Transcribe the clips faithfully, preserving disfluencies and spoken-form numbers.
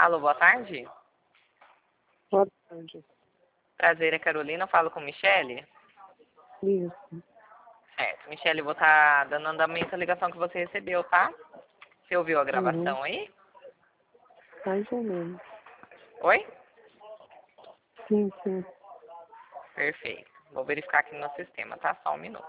Alô, boa tarde. Boa tarde. Prazer, é Carolina. Eu falo com Michele. Isso. Certo. Michele, eu vou estar dando andamento à ligação que você recebeu, tá? Você ouviu a gravação Uhum. aí? Mais ou menos. Oi? Sim, sim. Perfeito. Vou verificar aqui no sistema, tá? Só um minuto.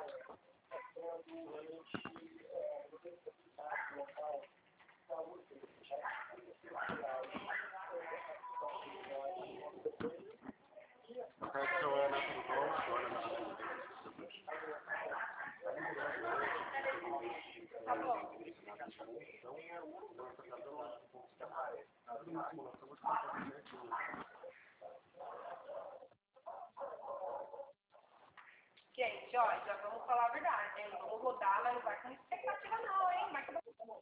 Gente, ó, já vamos falar a verdade, hein? Vamos rodar, mas não vai com expectativa não, hein? Vai com...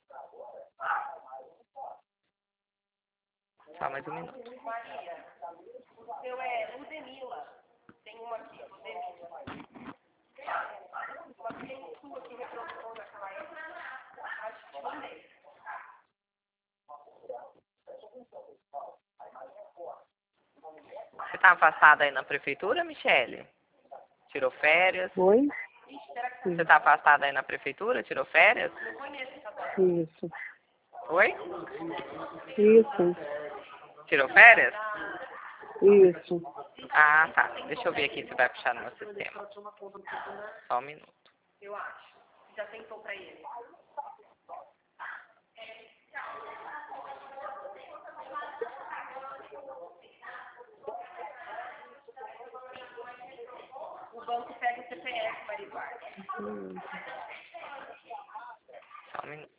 Só mais um minuto. Maria, o seu é Ludmilla. Tem uma aqui, Ludmilla. Mas tem sua que reproduzou naquela época. Acho que te mandei. Você tá afastada aí na prefeitura, Michele? Tirou férias? Oi? Você tá afastada aí na prefeitura? Tirou férias? Não conheço essa dona. Isso. Oi? Isso. Tirou férias? Isso. Ah, tá. Deixa eu ver aqui se vai puxar no meu sistema. Só um minuto. Eu acho. Já tentou pra ele. O banco pega o C P F, Maria Eduarda. Hum. Só um minuto.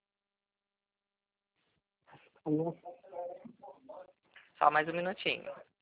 Alô? Só mais um minutinho.